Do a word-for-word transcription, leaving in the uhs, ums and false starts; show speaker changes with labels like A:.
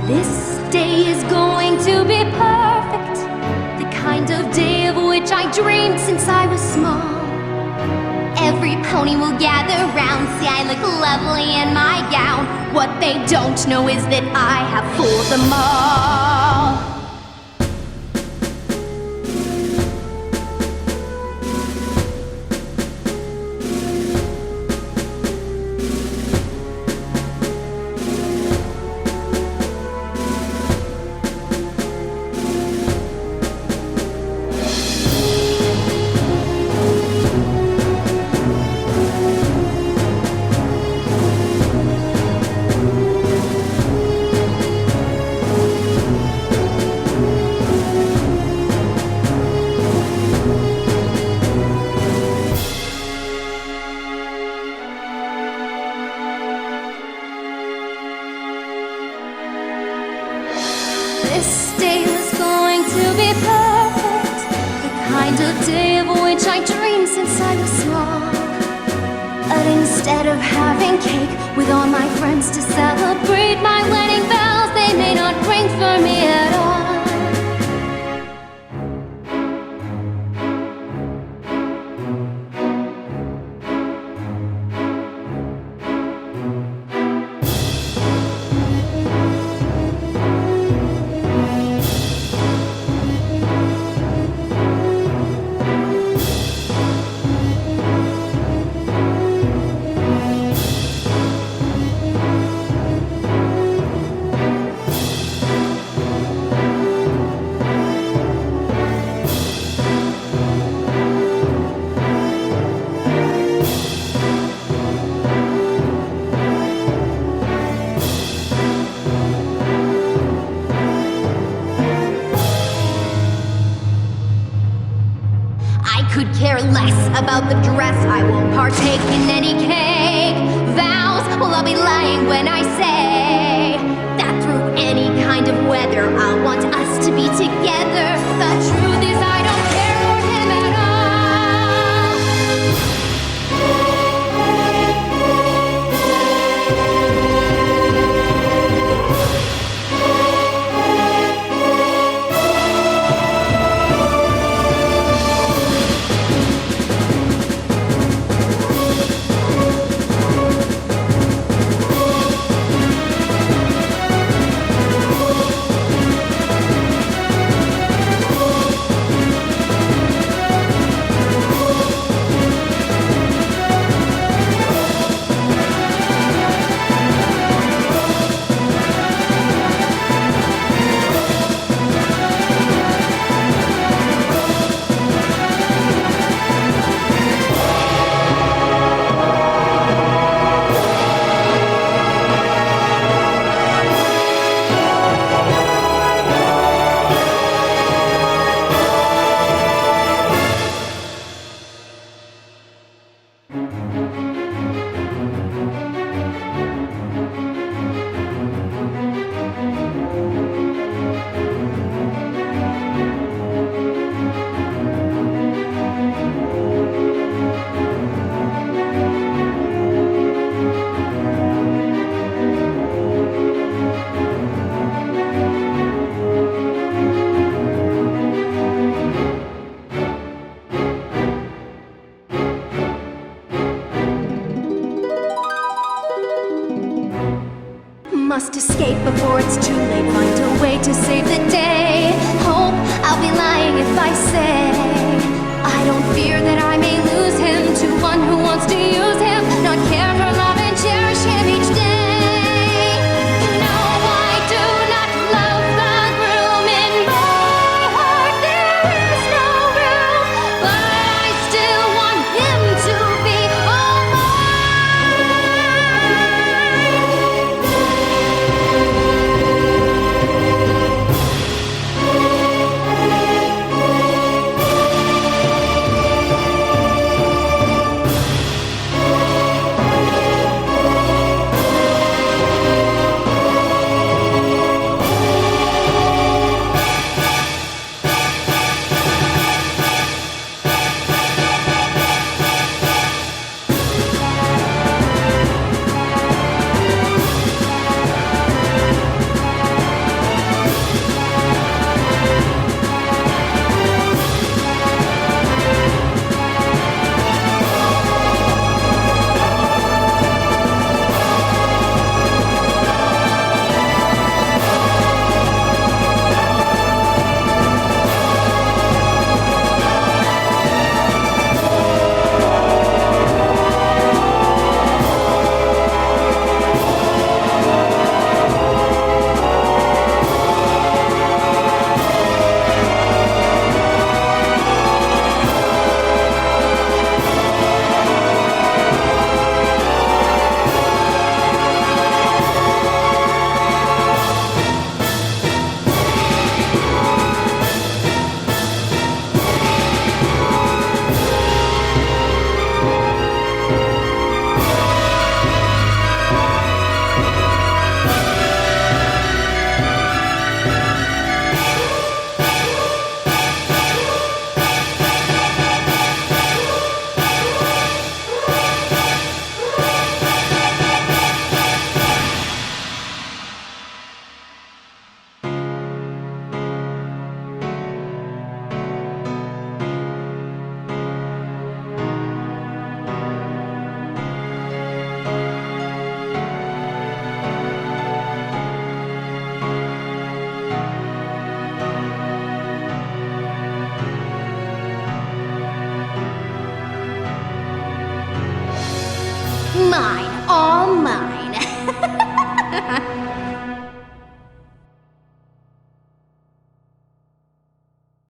A: This day is going to be perfect, the kind of day of which I dreamed since I was small. Every pony will gather round, see I look lovely in my gown. What they don't know is that I have fooled them all. This day was going to be perfect, the kind of day of which I dreamed since I was small. But instead of having cake with all my friends to celebrate my wedding bells, they may not ring for me at all. Could care less about the dress, I won't partake in any cake. Vows, well I'll be lying when I say that through any kind of weather I want us to be together. The truth is I don't care for him at must escape before it's too late. Find a way to save the day. Hope I'll be lying if I say I don't fear that I may lose him to one who wants to use him, not care for